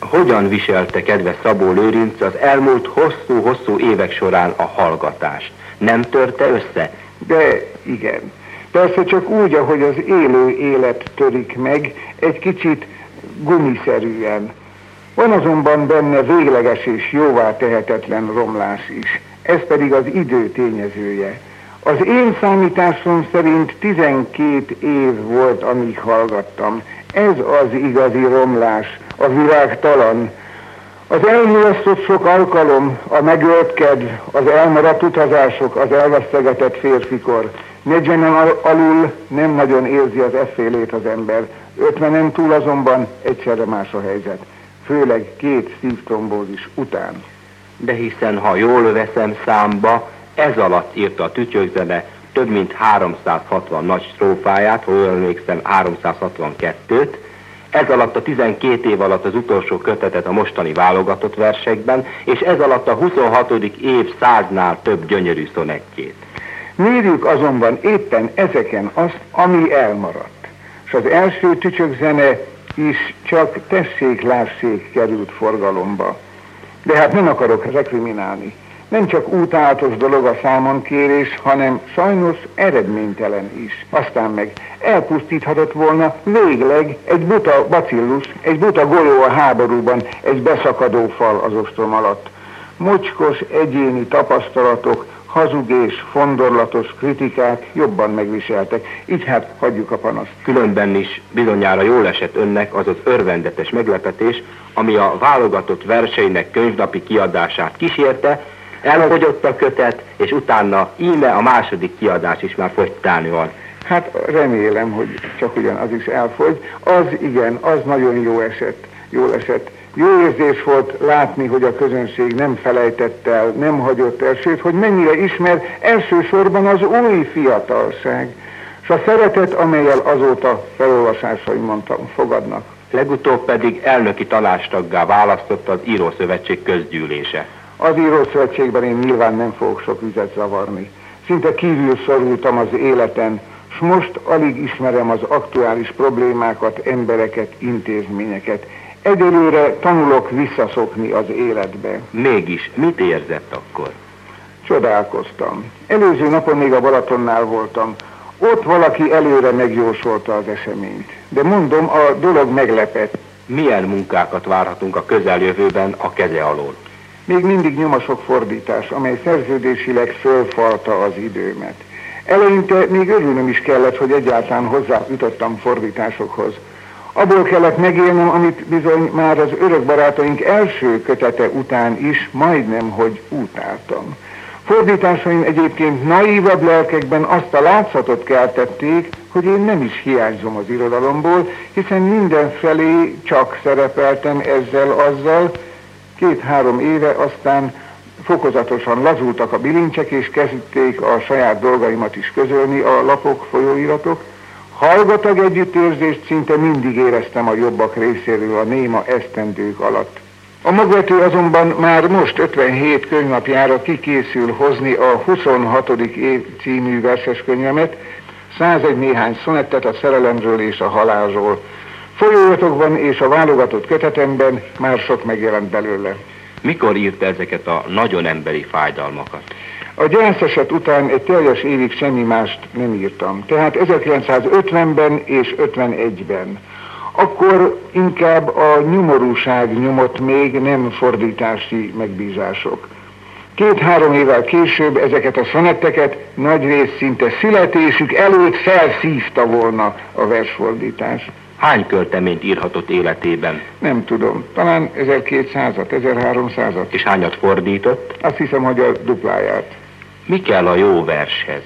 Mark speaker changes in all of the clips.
Speaker 1: Hogyan viselte kedves Szabó Lőrinc az elmúlt hosszú-hosszú évek során a hallgatást? Nem törte össze?
Speaker 2: De igen. Persze csak úgy, ahogy az élő élet törik meg, egy kicsit gumiszerűen. Van azonban benne végleges és jóvá tehetetlen romlás is. Ez pedig az idő tényezője. Az én számításom szerint 12 év volt, amíg hallgattam. Ez az igazi romlás, a virágtalan. Az elmulasztott sok alkalom, a megölt kedv, az elmaradt utazások, az elvesztegetett férfikor. 40-en alul nem nagyon érzi az effélét az ember. 50-en túl azonban egyszerre más a helyzet. Főleg 2 szívtrombózis után.
Speaker 1: De hiszen, ha jól veszem számba, ez alatt írta a Tütyök-zene több mint 360 nagy strófáját, ha jól emlékszem 362-t, ez alatt a 12 év alatt az utolsó kötetet a mostani válogatott versekben, és ez alatt a 26. év 100-nál több gyönyörű szonettjét.
Speaker 2: Mérjük azonban éppen ezeken azt, ami elmaradt. És az első Tütyök-zene is csak tessék-lássék került forgalomba. De hát nem akarok rekriminálni. Nem csak útálatos dolog a számonkérés, hanem sajnos eredménytelen is. Aztán meg elpusztíthatott volna végleg egy buta bacillus, egy buta golyó a háborúban, egy beszakadó fal az ostrom alatt. Mocskos egyéni tapasztalatok, hazug és fondorlatos kritikák jobban megviseltek. Így hát hagyjuk a panaszt.
Speaker 1: Különben is bizonyára jól esett önnek az az örvendetes meglepetés, ami a válogatott verseinek könyvnapi kiadását kísérte. Elfogyott a kötet, és utána íme a második kiadás is már fogytán van.
Speaker 2: Hát remélem, hogy csak ugyan az is elfogy. Az igen, az nagyon jól esett. Jó érzés volt látni, hogy a közönség nem felejtett el, nem hagyott el, sőt, hogy mennyire ismer elsősorban az új fiatalság, és a szeretet, amellyel azóta felolvasásaimon fogadnak.
Speaker 1: Legutóbb pedig elnöki tanácstaggá választott az Írószövetség közgyűlése.
Speaker 2: Az Írószövetségben én nyilván nem fogok sok vizet zavarni. Szinte kívül szorultam az életen, s most alig ismerem az aktuális problémákat, embereket, intézményeket. Egyelőre tanulok visszaszokni az életbe.
Speaker 1: Mégis, mit érzett akkor?
Speaker 2: Csodálkoztam. Előző napon még a Balatonnál voltam. Ott valaki előre megjósolta az eseményt. De mondom, a dolog meglepett.
Speaker 1: Milyen munkákat várhatunk a közeljövőben a keze alól?
Speaker 2: Még mindig nyom a sok fordítás, amely szerződésileg fölfalta az időmet. Eleinte még örülnöm is kellett, hogy egyáltalán hozzájutottam fordításokhoz. Abból kellett megélnem, amit bizony már az örök barátaink első kötete után is majdnem, hogy utáltam. Fordításaim egyébként naívabb lelkekben azt a látszatot keltették, hogy én nem is hiányzom az irodalomból, hiszen mindenfelé csak szerepeltem ezzel-azzal. 2-3 éve aztán fokozatosan lazultak a bilincsek, és kezdték a saját dolgaimat is közölni a lapok, folyóiratok. Hallgatag együttérzést szinte mindig éreztem a jobbak részéről a néma esztendők alatt. A magvető azonban már most 57 könyvnapjára kikészül hozni a 26. év című verseskönyvemet, 101 néhány szonettet a szerelemről és a halálról. Folyóiratokban és a válogatott kötetemben már sok megjelent belőle.
Speaker 1: Mikor írta ezeket a nagyon emberi fájdalmakat?
Speaker 2: A gyászeset után egy teljes évig semmi mást nem írtam. Tehát 1950-ben és 51-ben. Akkor inkább a nyomorúság nyomott még, nem fordítási megbízások. 2-3 évvel később ezeket a szonetteket nagyrészt szinte születésük előtt felszívta volna a versfordítás.
Speaker 1: Hány költeményt írhatott életében?
Speaker 2: Nem tudom, talán 1200-at, 1300-at.
Speaker 1: És hányat fordított?
Speaker 2: Azt hiszem, hogy a dupláját.
Speaker 1: Mi kell a jó vershez?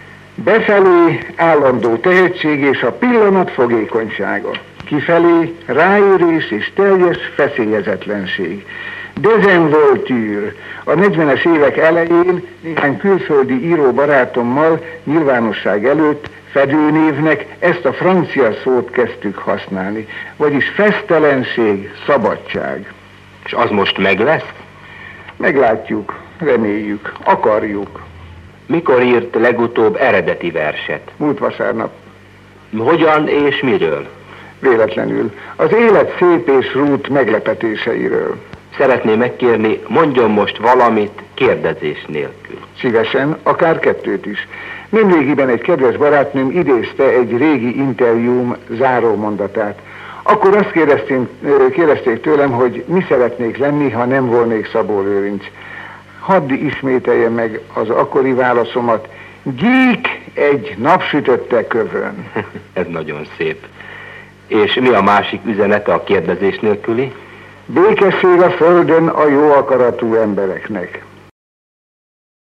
Speaker 2: Befelé állandó tehetség és a pillanat fogékonysága. Kifelé ráérés és teljes feszélyezetlenség. Dezenvoltűr. A 40-es évek elején néhány külföldi író barátommal nyilvánosság előtt fedőnévnek ezt a francia szót kezdtük használni, vagyis fesztelenség, szabadság.
Speaker 1: És az most meg lesz?
Speaker 2: Meglátjuk, reméljük, akarjuk.
Speaker 1: Mikor írt legutóbb eredeti verset?
Speaker 2: Múlt vasárnap.
Speaker 1: Hogyan és miről?
Speaker 2: Véletlenül. Az élet szép és rút meglepetéseiről.
Speaker 1: Szeretném megkérni, mondjon most valamit kérdezés nélkül.
Speaker 2: Szívesen, akár kettőt is. Nemrégiben egy kedves barátnőm idézte egy régi interjúm záró mondatát. Akkor azt kérdezték tőlem, hogy mi szeretnék lenni, ha nem volnék Szabó Lőrinc. Hadd ismételjem meg az akkori válaszomat. Gyík egy napsütötte kövön.
Speaker 1: Ez nagyon szép. És mi a másik üzenete a kérdezés nélküli?
Speaker 2: Békesség a földön a jó akaratú embereknek.